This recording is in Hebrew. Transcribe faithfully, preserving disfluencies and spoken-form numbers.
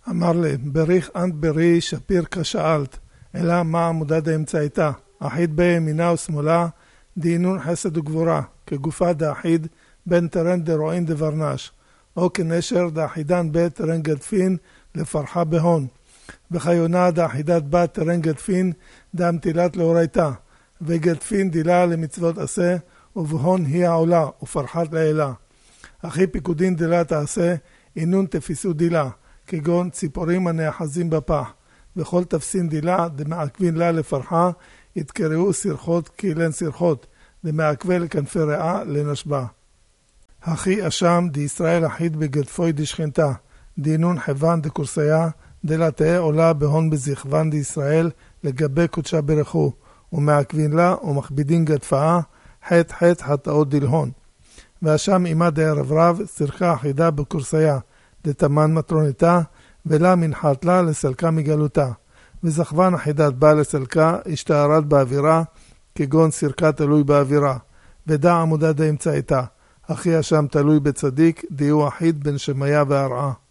אמר לי, בריך אנט ברי שפיר כשאלת, אלא מה עמודד האמצעיתה, אחיד בימינה ושמאלה, דינון חסד וגבורה, כגופה דאחיד בין תרן דרועין דברנש, או כנשר דאחידן בית תרן גדפין לפרחה בהון, וחיונה דאחידת בת תרן גדפין דאמתילת לאורייתה, וגדפין דילה למצוות עשה, ובהון היא העולה, ופרחת לאלה. אחי פיקודין דילה תעשה, אינון תפיסו דילה, כגון ציפורים הנאחזים בפח, וכל תפסין דילה דמעכבין לה לפרחה, יתקראו סרחות כאילן סרחות, דמעכבי לכנפי רעה לנשבה. אחי אשם דישראל אחיד בגדפוי דשכנתה, דינון חוון דקורסיה, דלתאה עולה בהון בזכוון דישראל לגבי קודשה ברכו, ומעכבין לה ומכבידין גדפאה, חט חט חטאות דלהון. ואשם עמה דערב רב, סרחה אחידה בקורסיה, דתמן מטרוניתה, ולה מנחת לה לסלקה מגלותה. וזכוון אחידת בא לסלקה, השתערת באווירה, כגון סרקה תלוי באווירה, ודע עמודה דאמצעיתה, אחי אשם תלוי בצדיק, דיהו אחיד בין שמיה והרעה.